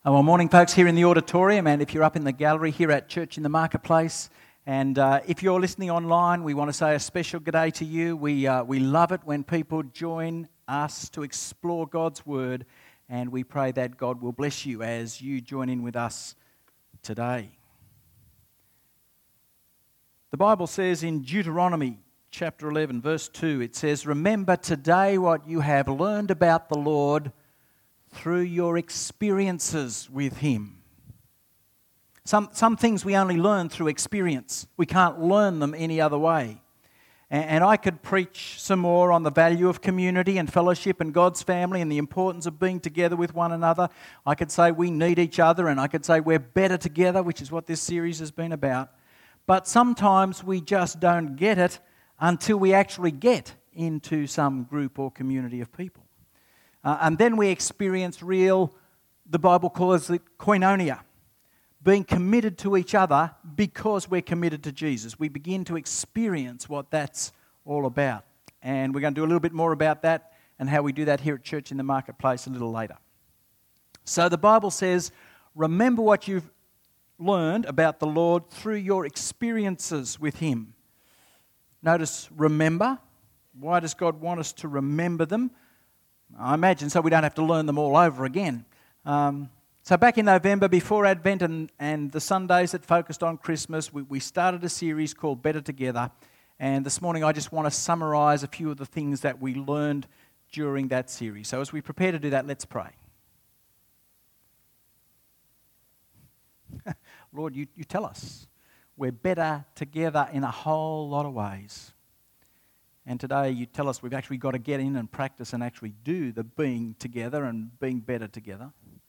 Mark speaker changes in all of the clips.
Speaker 1: Well, morning, folks, here in the auditorium, and if you're up in the gallery here at Church in the Marketplace, and if you're listening online, we want to say a special good day to you. We love it when people join us to explore God's Word, and we pray that God will bless you as you join in with us today. The Bible says in Deuteronomy chapter 11, verse 2, it says, "Remember today what you have learned about the Lord through your experiences with Him." Some things we only learn through experience. We can't learn them any other way. And I could preach some more on the value of community and fellowship and God's family and the importance of being together with one another. I could say we need each other, and I could say we're better together, which is what this series has been about. But sometimes we just don't get it until we actually get into some group or community of people. And then we experience the Bible calls it koinonia, being committed to each other because we're committed to Jesus. We begin to experience what that's all about. And we're going to do a little bit more about that and how we do that here at Church in the Marketplace a little later. So the Bible says, remember what you've learned about the Lord through your experiences with Him. Notice, remember. Why does God want us to remember them? I imagine so we don't have to learn them all over again. So back in November, before Advent and the Sundays that focused on Christmas, we started a series called Better Together. And this morning I just want to summarise a few of the things that we learned during that series. So as we prepare to do that, let's pray. Lord, you tell us we're better together in a whole lot of ways. And today you tell us we've actually got to get in and practice and actually do the being together and being better together.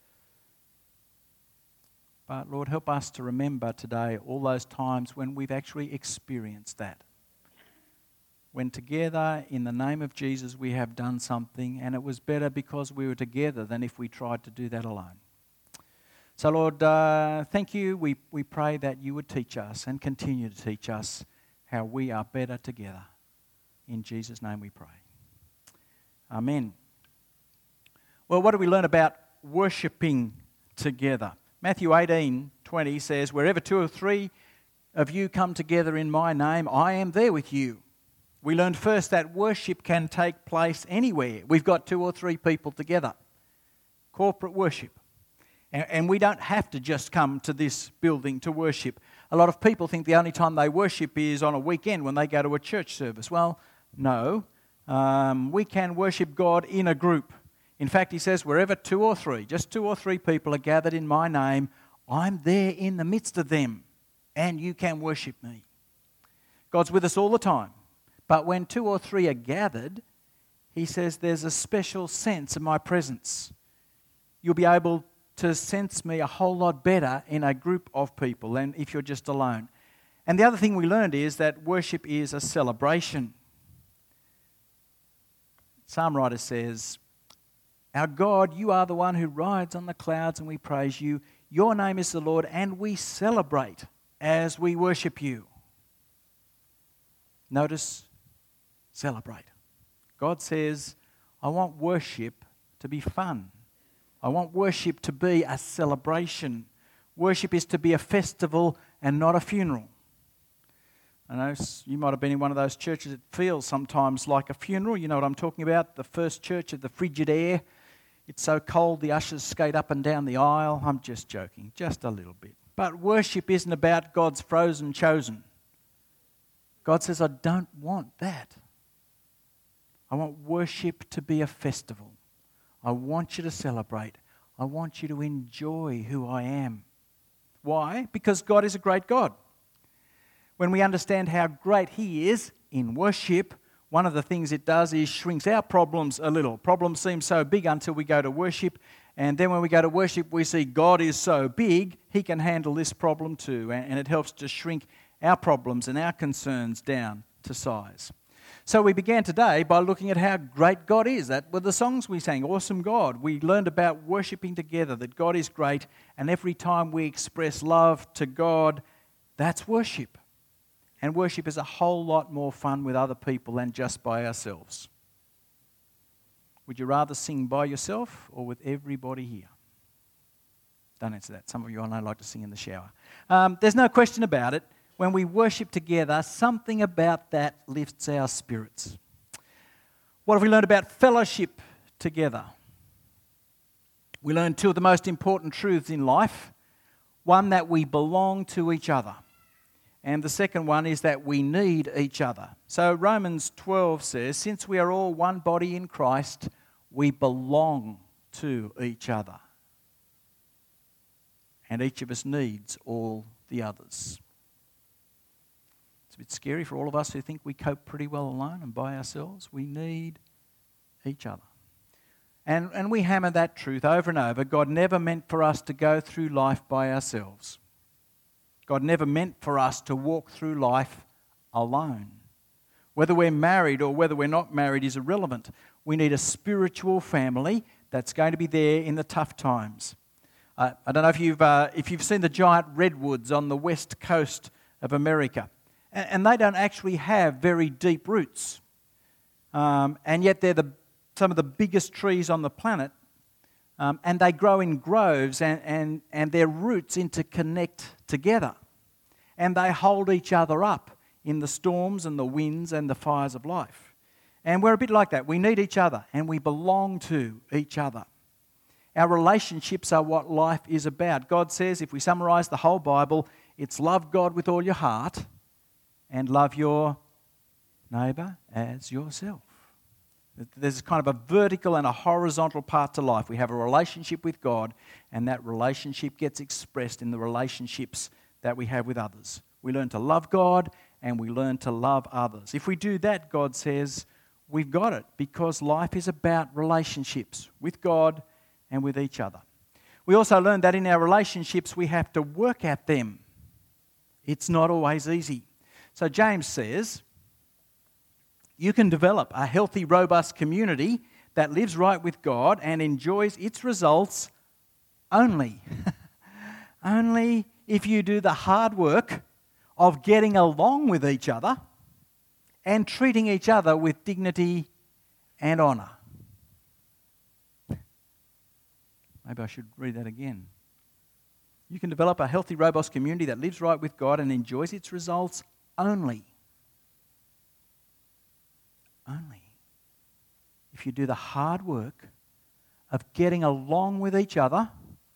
Speaker 1: But Lord, help us to remember today all those times when we've actually experienced that. When together in the name of Jesus we have done something and it was better because we were together than if we tried to do that alone. So Lord, thank you. We pray that you would teach us and continue to teach us how we are better together. In Jesus' name we pray. Amen. Well, what do we learn about worshipping together? Matthew 18:20 says, "Wherever two or three of you come together in my name, I am there with you." We learned first that worship can take place anywhere. We've got two or three people together. Corporate worship. And we don't have to just come to this building to worship. A lot of people think the only time they worship is on a weekend when they go to a church service. Well, no. We can worship God in a group. In fact, he says, wherever just two or three people are gathered in my name, I'm there in the midst of them, and you can worship me. God's with us all the time. But when two or three are gathered, he says there's a special sense of my presence. You'll be able to sense me a whole lot better in a group of people than if you're just alone. And the other thing we learned is that worship is a celebration. Psalm writer says, "Our God, you are the one who rides on the clouds and we praise you. Your name is the Lord and we celebrate as we worship you." Notice, celebrate. God says, I want worship to be fun. I want worship to be a celebration. Worship is to be a festival and not a funeral. I know you might have been in one of those churches that feels sometimes like a funeral. You know what I'm talking about? The first church of the Frigidaire. It's so cold the ushers skate up and down the aisle. I'm just joking, just a little bit. But worship isn't about God's frozen chosen. God says, I don't want that. I want worship to be a festival. I want you to celebrate. I want you to enjoy who I am. Why? Because God is a great God. When we understand how great He is in worship, one of the things it does is shrinks our problems a little. Problems seem so big until we go to worship. And then when we go to worship, we see God is so big, He can handle this problem too. And it helps to shrink our problems and our concerns down to size. So we began today by looking at how great God is. That were the songs we sang, Awesome God. We learned about worshipping together, that God is great, and every time we express love to God, that's worship. And worship is a whole lot more fun with other people than just by ourselves. Would you rather sing by yourself or with everybody here? Don't answer that. Some of you I know like to sing in the shower. There's no question about it. When we worship together, something about that lifts our spirits. What have we learned about fellowship together? We learned two of the most important truths in life. One, that we belong to each other. And the second one is that we need each other. So Romans 12 says, since we are all one body in Christ, we belong to each other. And each of us needs all the others. It's a bit scary for all of us who think we cope pretty well alone and by ourselves. We need each other. And we hammer that truth over and over. God never meant for us to go through life by ourselves. God never meant for us to walk through life alone. Whether we're married or whether we're not married is irrelevant. We need a spiritual family that's going to be there in the tough times. I don't know if you've seen the giant redwoods on the west coast of America. And they don't actually have very deep roots. And yet they're some of the biggest trees on the planet. And they grow in groves and their roots interconnect together. And they hold each other up in the storms and the winds and the fires of life. And we're a bit like that. We need each other and we belong to each other. Our relationships are what life is about. God says, if we summarize the whole Bible, it's love God with all your heart and love your neighbour as yourself. There's kind of a vertical and a horizontal part to life. We have a relationship with God, and that relationship gets expressed in the relationships that we have with others. We learn to love God and we learn to love others. If we do that, God says, we've got it, because life is about relationships with God and with each other. We also learned that in our relationships we have to work at them. It's not always easy. So James says, you can develop a healthy, robust community that lives right with God and enjoys its results only if you do the hard work of getting along with each other and treating each other with dignity and honour. Maybe I should read that again. You can develop a healthy, robust community that lives right with God and enjoys its results only if you do the hard work of getting along with each other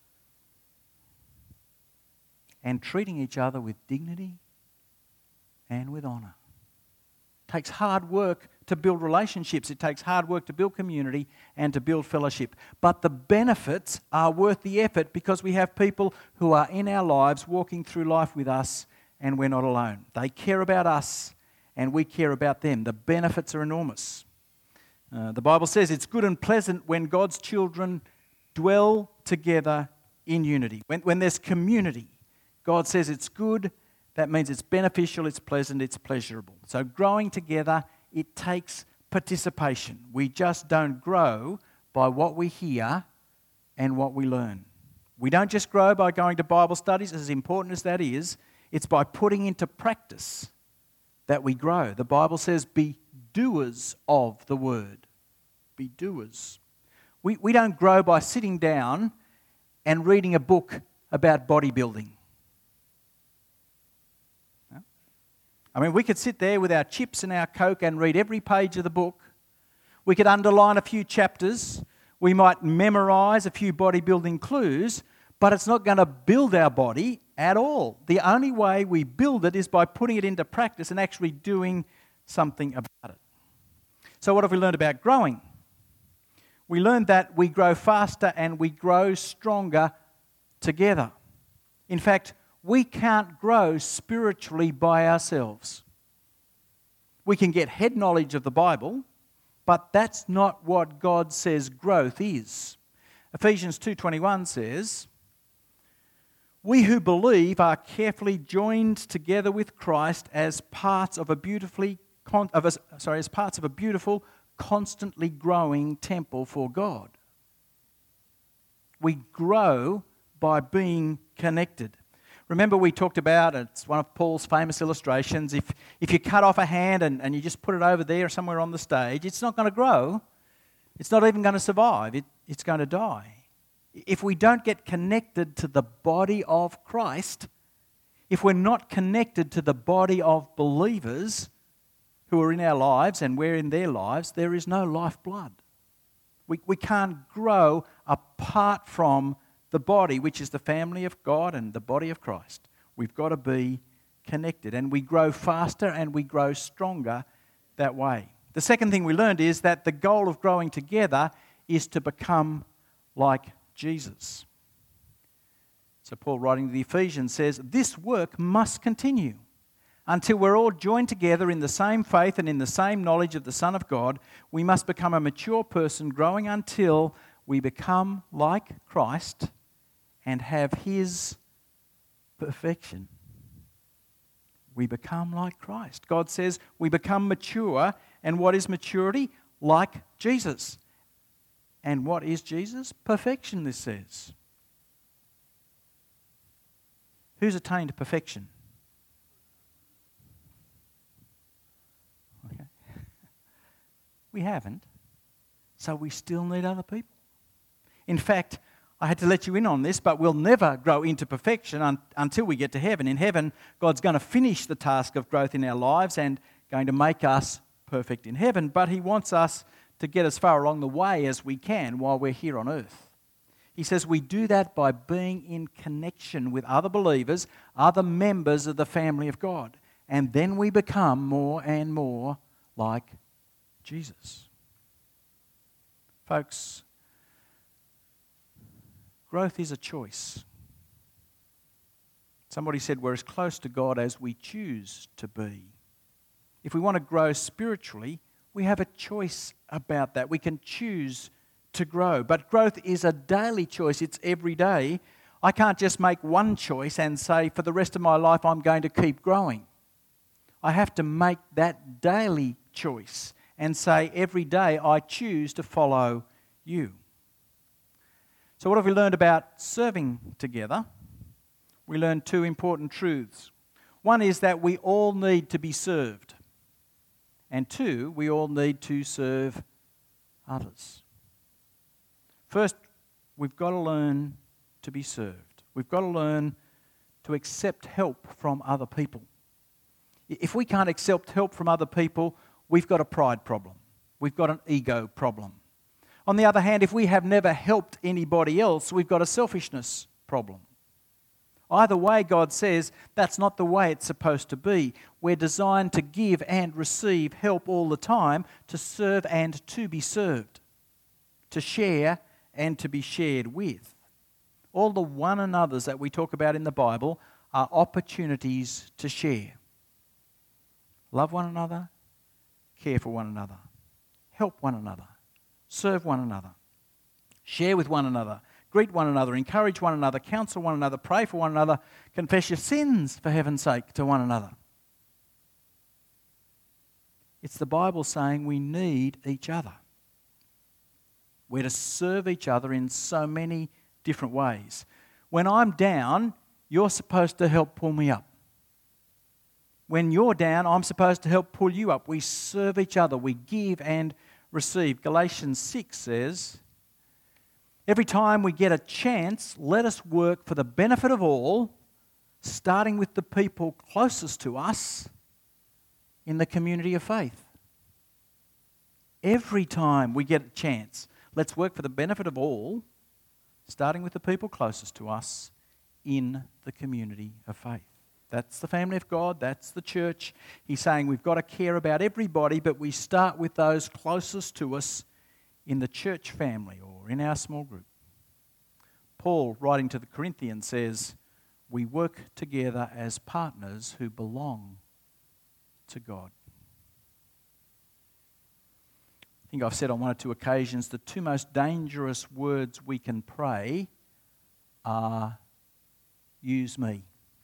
Speaker 1: and treating each other with dignity and with honour. It takes hard work to build relationships. It takes hard work to build community and to build fellowship. But the benefits are worth the effort because we have people who are in our lives walking through life with us and we're not alone. They care about us and we care about them. The benefits are enormous. The Bible says it's good and pleasant when God's children dwell together in unity. When there's community, God says it's good. That means it's beneficial, it's pleasant, it's pleasurable. So growing together, it takes participation. We just don't grow by what we hear and what we learn. We don't just grow by going to Bible studies, as important as that is. It's by putting into practice that we grow. The Bible says, be doers of the word. Be doers. We don't grow by sitting down and reading a book about bodybuilding. I mean, we could sit there with our chips and our Coke and read every page of the book. We could underline a few chapters. We might memorise a few bodybuilding clues, but it's not going to build our body at all. The only way we build it is by putting it into practice and actually doing something about it. So what have we learned about growing? We learned that we grow faster and we grow stronger together. In fact, we can't grow spiritually by ourselves. We can get head knowledge of the Bible, but that's not what God says growth is. Ephesians 2:21 says, we who believe are carefully joined together with Christ as parts of a beautiful, constantly growing temple for God. We grow by being connected. Remember we talked about, it's one of Paul's famous illustrations, if you cut off a hand and you just put it over there somewhere on the stage, it's not going to grow. It's not even going to survive. It's going to die. If we don't get connected to the body of Christ, if we're not connected to the body of believers who are in our lives and we're in their lives, there is no lifeblood. We can't grow apart from the body, which is the family of God and the body of Christ. We've got to be connected, and we grow faster and we grow stronger that way. The second thing we learned is that the goal of growing together is to become like Jesus. So Paul, writing to the Ephesians, says, "This work must continue until we're all joined together in the same faith and in the same knowledge of the Son of God. We must become a mature person, growing until we become like Christ and have His perfection." We become like Christ. God says we become mature. And what is maturity? Like Jesus. And what is Jesus? Perfection, this says. Who's attained perfection? Okay. We haven't. So we still need other people. In fact, I had to let you in on this, but we'll never grow into perfection until we get to heaven. In heaven, God's going to finish the task of growth in our lives and going to make us perfect in heaven, but He wants us to get as far along the way as we can while we're here on earth. He says we do that by being in connection with other believers, other members of the family of God, and then we become more and more like Jesus. Folks, growth is a choice. Somebody said we're as close to God as we choose to be. If we want to grow spiritually, we have a choice about that. We can choose to grow. But growth is a daily choice. It's every day. I can't just make one choice and say, for the rest of my life, I'm going to keep growing. I have to make that daily choice and say, every day I choose to follow you. So what have we learned about serving together? We learned two important truths. One is that we all need to be served. And two, we all need to serve others. First, we've got to learn to be served. We've got to learn to accept help from other people. If we can't accept help from other people, we've got a pride problem. We've got an ego problem. On the other hand, if we have never helped anybody else, we've got a selfishness problem. Either way, God says that's not the way it's supposed to be. We're designed to give and receive help all the time, to serve and to be served, to share and to be shared with. All the one another's that we talk about in the Bible are opportunities to share. Love one another, care for one another, help one another, serve one another, share with one another, greet one another, encourage one another, counsel one another, pray for one another, confess your sins, for heaven's sake, to one another. It's the Bible saying we need each other. We're to serve each other in so many different ways. When I'm down, you're supposed to help pull me up. When you're down, I'm supposed to help pull you up. We serve each other. We give and receive. Galatians 6 says, every time we get a chance, let us work for the benefit of all, starting with the people closest to us in the community of faith. Every time we get a chance, let's work for the benefit of all, starting with the people closest to us in the community of faith. That's the family of God, that's the church. He's saying we've got to care about everybody, but we start with those closest to us in the church family or in our small group. Paul, writing to the Corinthians, says, we work together as partners who belong to God. I think I've said on one or two occasions the two most dangerous words we can pray are, use me.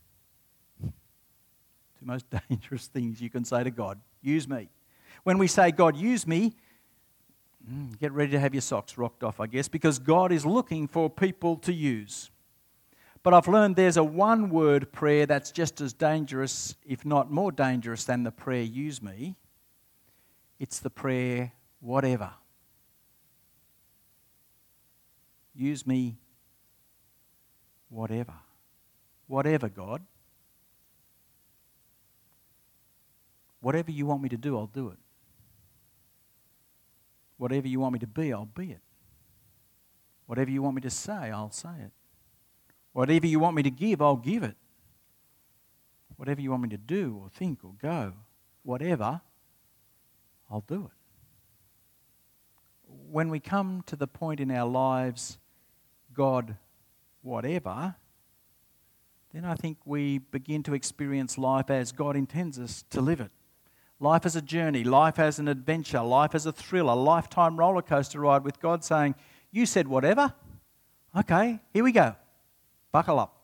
Speaker 1: Two most dangerous things you can say to God, use me. When we say, God, use me, get ready to have your socks rocked off, I guess, because God is looking for people to use. But I've learned there's a one-word prayer that's just as dangerous, if not more dangerous than the prayer, use me. It's the prayer, whatever. Use me whatever. Whatever, God. Whatever you want me to do, I'll do it. Whatever you want me to be, I'll be it. Whatever you want me to say, I'll say it. Whatever you want me to give, I'll give it. Whatever you want me to do or think or go, whatever, I'll do it. When we come to the point in our lives, God, whatever, then I think we begin to experience life as God intends us to live it. Life as a journey, life as an adventure, life as a thrill, a lifetime roller coaster ride with God saying, you said whatever? Okay, here we go. Buckle up.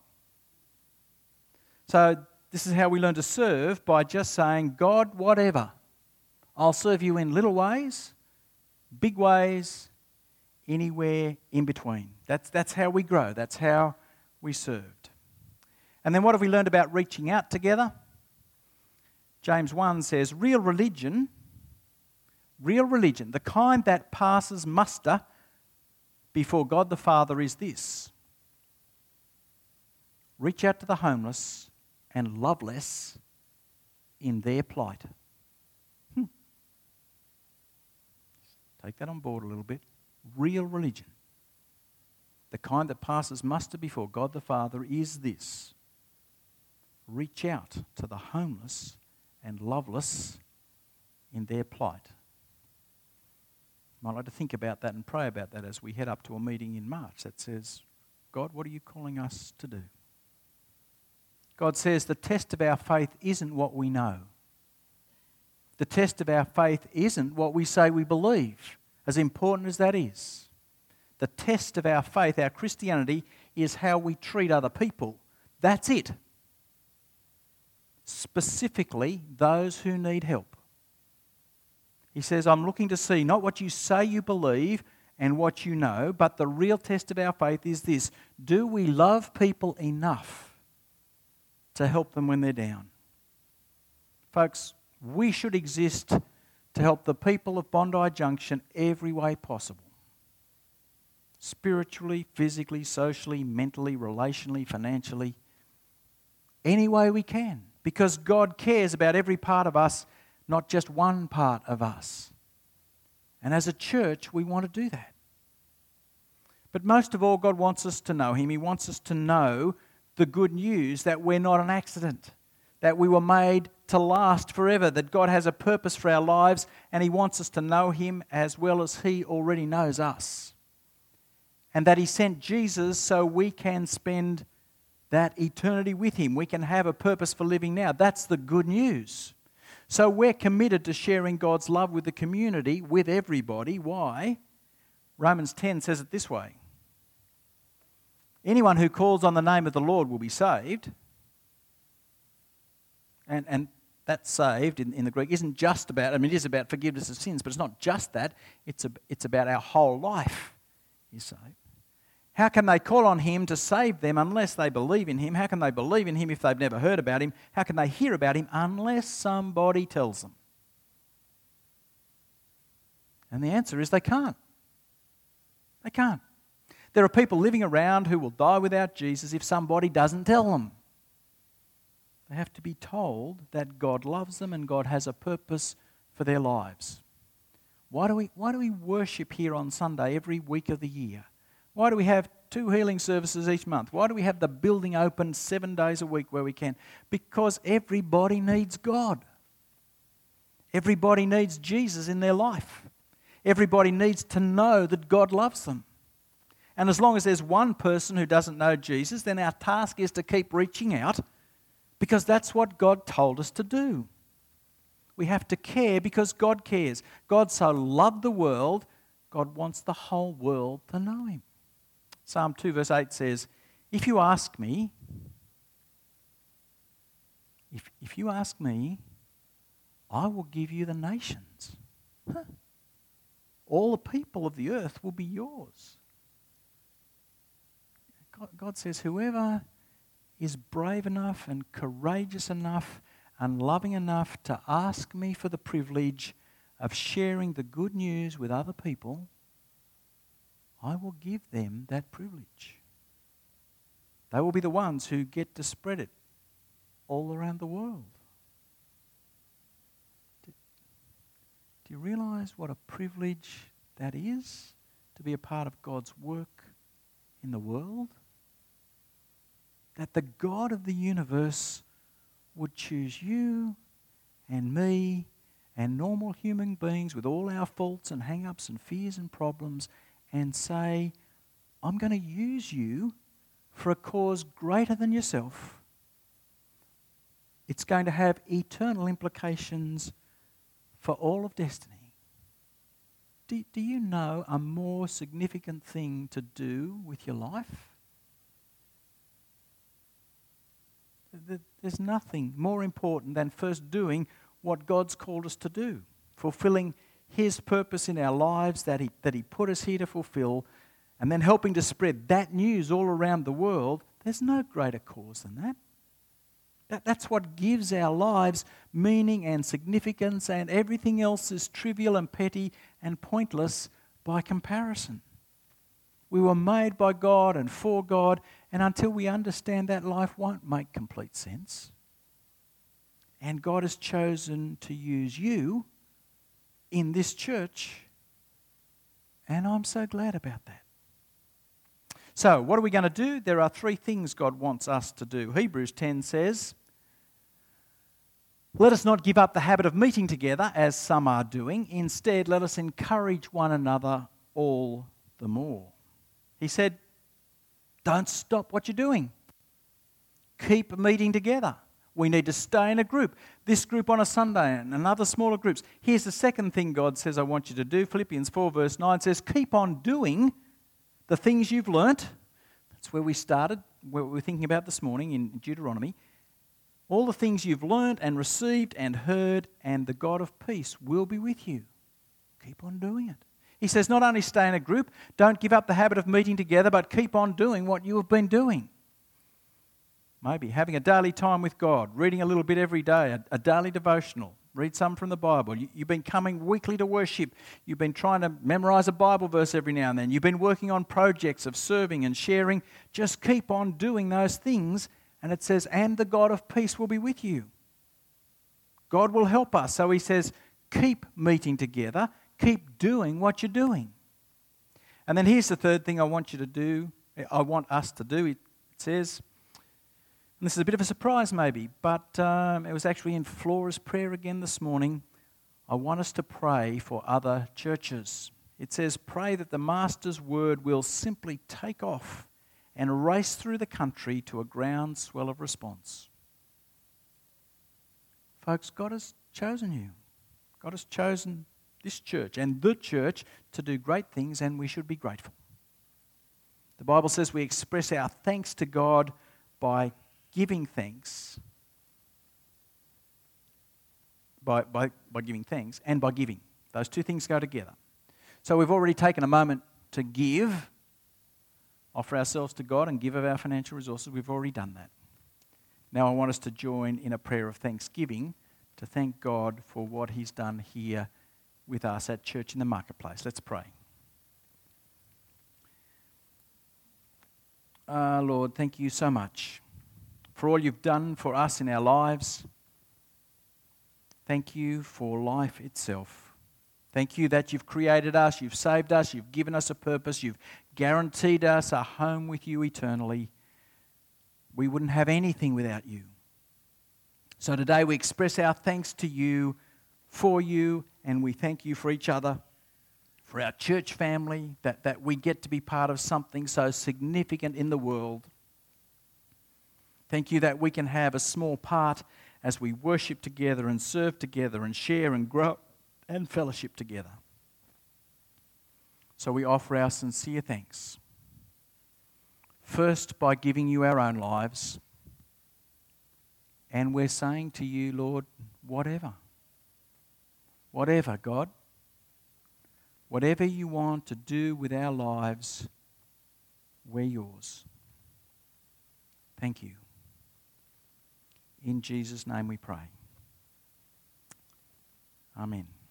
Speaker 1: So this is how we learn to serve, by just saying, God, whatever. I'll serve you in little ways, big ways, anywhere in between. That's how we grow. That's how we served. And then what have we learned about reaching out together? James 1 says, real religion, the kind that passes muster before God the Father is this: reach out to the homeless and loveless in their plight. Take that on board a little bit. Real religion, the kind that passes muster before God the Father, is this: reach out to the homeless and loveless in their plight. I'd like to think about that and pray about that as we head up to a meeting in March that says, God, what are you calling us to do? God says the test of our faith isn't what we know. The test of our faith isn't what we say we believe, as important as that is. The test of our faith, our Christianity, is how we treat other people. That's it. Specifically, those who need help. He says, I'm looking to see not what you say you believe and what you know, but the real test of our faith is this: do we love people enough to help them when they're down? Folks, we should exist to help the people of Bondi Junction every way possible. Spiritually, physically, socially, mentally, relationally, financially. Any way we can. Because God cares about every part of us, not just one part of us. And as a church, we want to do that. But most of all, God wants us to know Him. He wants us to know the good news that we're not an accident, that we were made to last forever, that God has a purpose for our lives, and He wants us to know Him as well as He already knows us. And that He sent Jesus so we can spend that eternity with Him. We can have a purpose for living now. That's the good news. So we're committed to sharing God's love with the community, with everybody. Why? Romans 10 says it this way: anyone who calls on the name of the Lord will be saved. And that saved in the Greek isn't just about, it is about forgiveness of sins, but it's not just that. It's about our whole life is saved. How can they call on Him to save them unless they believe in Him? How can they believe in Him if they've never heard about Him? How can they hear about Him unless somebody tells them? And the answer is they can't. They can't. There are people living around who will die without Jesus if somebody doesn't tell them. They have to be told that God loves them and God has a purpose for their lives. Why do we worship here on Sunday every week of the year? Why do we have 2 healing services each month? Why do we have the building open 7 days a week where we can? Because everybody needs God. Everybody needs Jesus in their life. Everybody needs to know that God loves them. And as long as there's one person who doesn't know Jesus, then our task is to keep reaching out, because that's what God told us to do. We have to care because God cares. God so loved the world, God wants the whole world to know Him. Psalm 2 verse 8 says, if you ask me, I will give you the nations. All the people of the earth will be yours. God says, whoever is brave enough and courageous enough and loving enough to ask me for the privilege of sharing the good news with other people, I will give them that privilege. They will be the ones who get to spread it all around the world. Do you realise what a privilege that is, to be a part of God's work in the world? That the God of the universe would choose you and me and normal human beings with all our faults and hang-ups and fears and problems and say, I'm going to use you for a cause greater than yourself. It's going to have eternal implications for all of destiny. Do you know a more significant thing to do with your life? There's nothing more important than first doing what God's called us to do, fulfilling His purpose in our lives that He put us here to fulfill, and then helping to spread that news all around the world. There's no greater cause than that. That's what gives our lives meaning and significance, and everything else is trivial and petty and pointless by comparison. We were made by God and for God, and until we understand that, life won't make complete sense. And God has chosen to use you in this church, and I'm so glad about that. So, what are we going to do? There are 3 things God wants us to do. Hebrews 10 says, let us not give up the habit of meeting together, as some are doing. Instead, let us encourage one another all the more. He said, don't stop what you're doing. Keep meeting together. We need to stay in a group. This group on a Sunday and other smaller groups. Here's the second thing God says I want you to do. Philippians 4 verse 9 says, keep on doing the things you've learnt. That's where we started, where we were thinking about this morning in Deuteronomy. All the things you've learnt and received and heard, and the God of peace will be with you. Keep on doing it. He says not only stay in a group, don't give up the habit of meeting together, but keep on doing what you have been doing. Maybe having a daily time with God, reading a little bit every day, a daily devotional, read some from the Bible. You've been coming weekly to worship. You've been trying to memorize a Bible verse every now and then. You've been working on projects of serving and sharing. Just keep on doing those things. And it says, and the God of peace will be with you. God will help us. So he says, keep meeting together. Keep doing what you're doing. And then here's the third thing I want you to do. I want us to do. It says, and this is a bit of a surprise maybe, but it was actually in Flora's prayer again this morning. I want us to pray for other churches. It says, pray that the Master's word will simply take off and race through the country to a groundswell of response. Folks, God has chosen you. God has chosen this church and the church to do great things, and we should be grateful. The Bible says we express our thanks to God by giving thanks, by giving thanks and by giving. Those 2 things go together. So we've already taken a moment to give, offer ourselves to God and give of our financial resources. We've already done that. Now I want us to join in a prayer of thanksgiving to thank God for what He's done here with us at Church in the Marketplace. Let's pray. Lord, thank you so much for all you've done for us in our lives. Thank you for life itself. Thank you that you've created us, you've saved us, you've given us a purpose, you've guaranteed us a home with you eternally. We wouldn't have anything without you. So today we express our thanks to you, for you, and we thank you for each other, for our church family, that we get to be part of something so significant in the world. Thank you that we can have a small part as we worship together and serve together and share and grow and fellowship together. So we offer our sincere thanks. First, by giving you our own lives. And we're saying to you, Lord, whatever. Whatever, God. Whatever you want to do with our lives, we're yours. Thank you. In Jesus' name we pray. Amen.